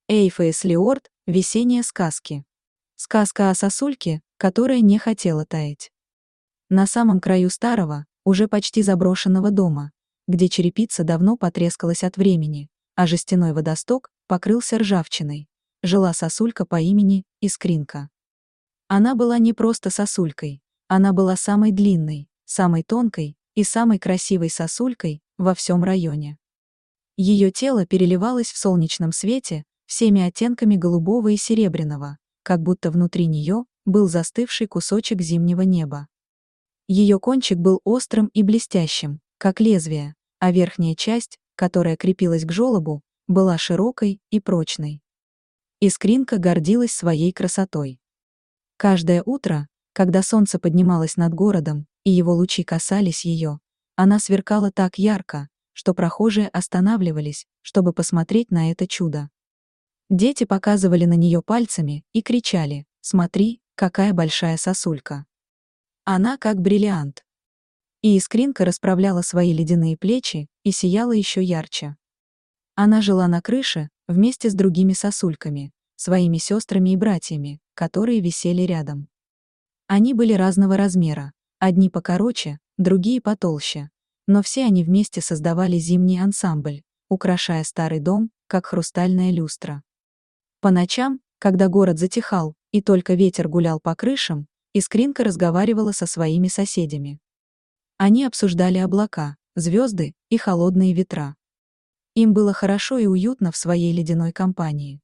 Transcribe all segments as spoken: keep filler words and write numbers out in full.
Эйфэс Лиорд, весенние сказки. Сказка о сосульке, которая не хотела таять. На самом краю старого, уже почти заброшенного дома, где черепица давно потрескалась от времени, а жестяной водосток покрылся ржавчиной, жила сосулька по имени Искринка. Она была не просто сосулькой, она была самой длинной, самой тонкой и самой красивой сосулькой во всем районе. Ее тело переливалось в солнечном свете всеми оттенками голубого и серебряного, как будто внутри нее был застывший кусочек зимнего неба. Ее кончик был острым и блестящим, как лезвие, а верхняя часть, которая крепилась к желобу, была широкой и прочной. Искринка гордилась своей красотой. Каждое утро, когда солнце поднималось над городом, и его лучи касались ее, она сверкала так ярко, что прохожие останавливались, чтобы посмотреть на это чудо. Дети показывали на нее пальцами и кричали: «Смотри, какая большая сосулька! Она как бриллиант!» И Искринка расправляла свои ледяные плечи и сияла еще ярче. Она жила на крыше вместе с другими сосульками, своими сестрами и братьями, которые висели рядом. Они были разного размера, одни покороче, другие потолще, но все они вместе создавали зимний ансамбль, украшая старый дом, как хрустальная люстра. По ночам, когда город затихал и только ветер гулял по крышам, Искринка разговаривала со своими соседями. Они обсуждали облака, звезды и холодные ветра. Им было хорошо и уютно в своей ледяной компании.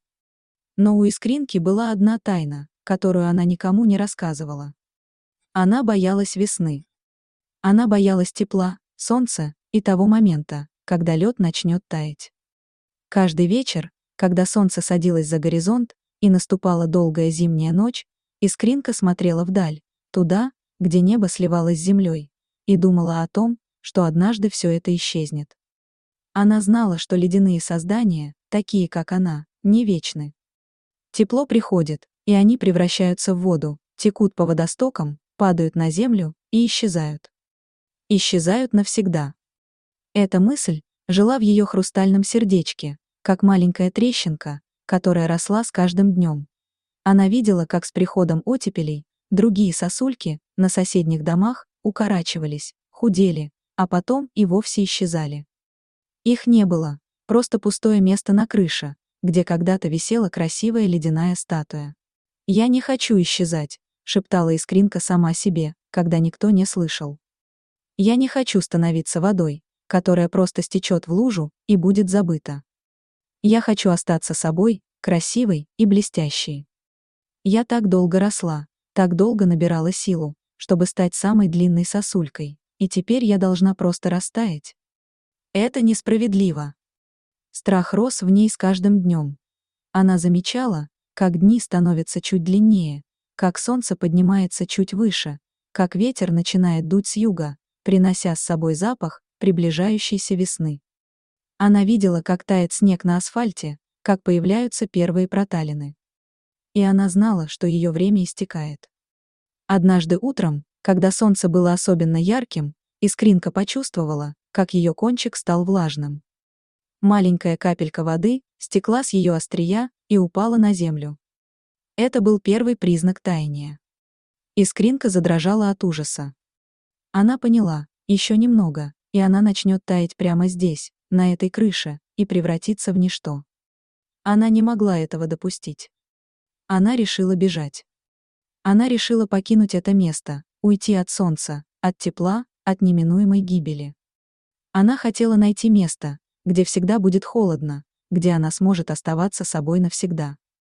Но у Искринки была одна тайна, которую она никому не рассказывала. Она боялась весны. Она боялась тепла, солнца и того момента, когда лед начнет таять. Каждый вечер, когда солнце садилось за горизонт и наступала долгая зимняя ночь, Искринка смотрела вдаль, туда, где небо сливалось с землей, и думала о том, что однажды все это исчезнет. Она знала, что ледяные создания, такие как она, не вечны. Тепло приходит, и они превращаются в воду, текут по водостокам, падают на землю и исчезают. Исчезают навсегда. Эта мысль жила в ее хрустальном сердечке, как маленькая трещинка, которая росла с каждым днем. Она видела, как с приходом оттепелей другие сосульки на соседних домах укорачивались, худели, а потом и вовсе исчезали. Их не было, просто пустое место на крыше, где когда-то висела красивая ледяная статуя. «Я не хочу исчезать», — шептала Искринка сама себе, когда никто не слышал. «Я не хочу становиться водой, которая просто стечет в лужу и будет забыта. Я хочу остаться собой, красивой и блестящей. Я так долго росла, так долго набирала силу, чтобы стать самой длинной сосулькой, и теперь я должна просто растаять. Это несправедливо». Страх рос в ней с каждым днем. Она замечала, как дни становятся чуть длиннее, как солнце поднимается чуть выше, как ветер начинает дуть с юга, принося с собой запах приближающейся весны. Она видела, как тает снег на асфальте, как появляются первые проталины. И она знала, что ее время истекает. Однажды утром, когда солнце было особенно ярким, Искринка почувствовала, как ее кончик стал влажным. Маленькая капелька воды стекла с ее острия и упала на землю. Это был первый признак таяния. Искринка задрожала от ужаса. Она поняла, еще немного, и она начнет таять прямо здесь, на этой крыше, и превратиться в ничто. Она не могла этого допустить. Она решила бежать. Она решила покинуть это место, уйти от солнца, от тепла, от неминуемой гибели. Она хотела найти место, где всегда будет холодно, где она сможет оставаться собой навсегда.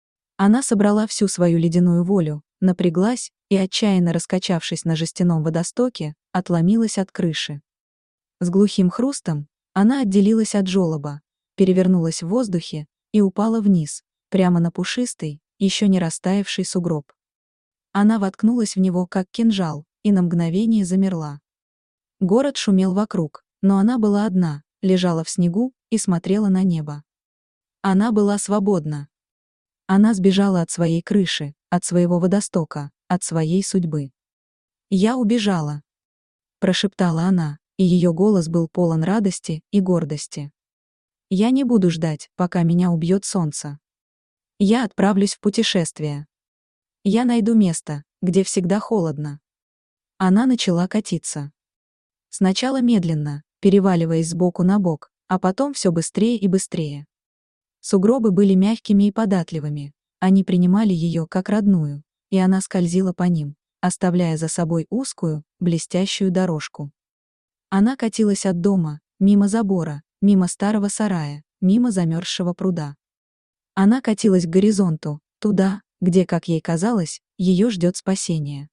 Она собрала всю свою ледяную волю, напряглась и, отчаянно раскачавшись на жестяном водостоке, отломилась от крыши. С глухим хрустом она отделилась от желоба, перевернулась в воздухе и упала вниз, прямо на пушистый, еще не растаявший сугроб. Она воткнулась в него, как кинжал, и на мгновение замерла. Город шумел вокруг, но она была одна, лежала в снегу и смотрела на небо. Она была свободна. Она сбежала от своей крыши, от своего водостока, от своей судьбы. «Я убежала», — прошептала она, и ее голос был полон радости и гордости. «Я не буду ждать, пока меня убьет солнце. Я отправлюсь в путешествие. Я найду место, где всегда холодно. Она начала катиться. Сначала медленно, переваливаясь с боку на бок, а потом все быстрее и быстрее. Сугробы были мягкими и податливыми, они принимали ее как родную, и она скользила по ним, оставляя за собой узкую, блестящую дорожку. Она катилась от дома, мимо забора, мимо старого сарая, мимо замерзшего пруда. Она катилась к горизонту, туда, где, как ей казалось, ее ждет спасение.